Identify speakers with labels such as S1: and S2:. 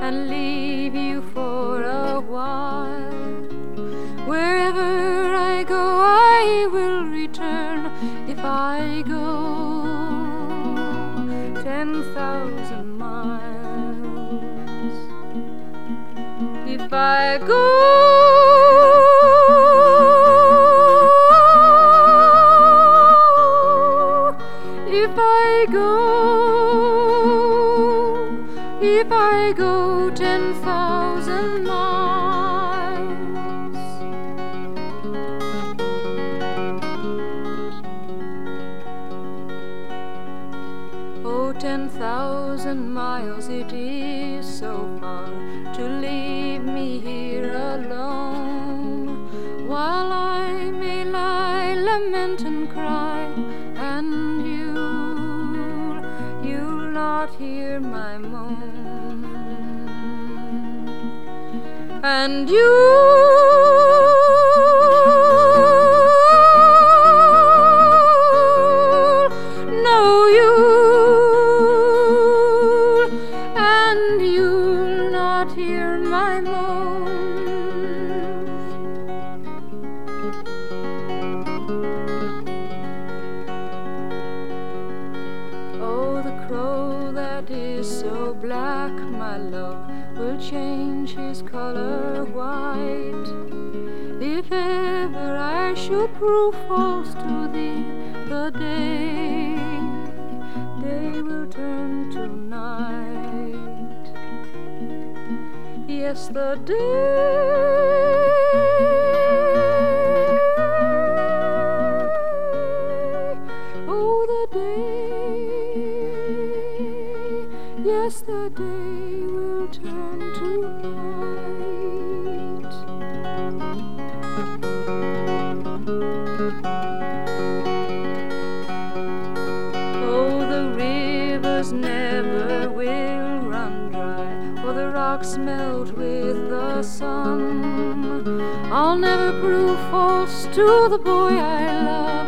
S1: and leave you for a while. Wherever I go, I will return. If I go 10,000 miles, if I go, if I go 10,000 miles, oh, 10,000 miles, it is so far to leave me here alone, while I may lie, lament and cry, and you'll not hear my moan, and you'll not hear my moan. Oh, the crow that is so black, my love, will change his color white. If ever I should prove false to thee, the day will turn to night. Yes, the day, oh, the day, yes, the day will turn to night. Oh, the rivers never will run dry, or the rocks melt with the sun. I'll never prove false to the boy I love.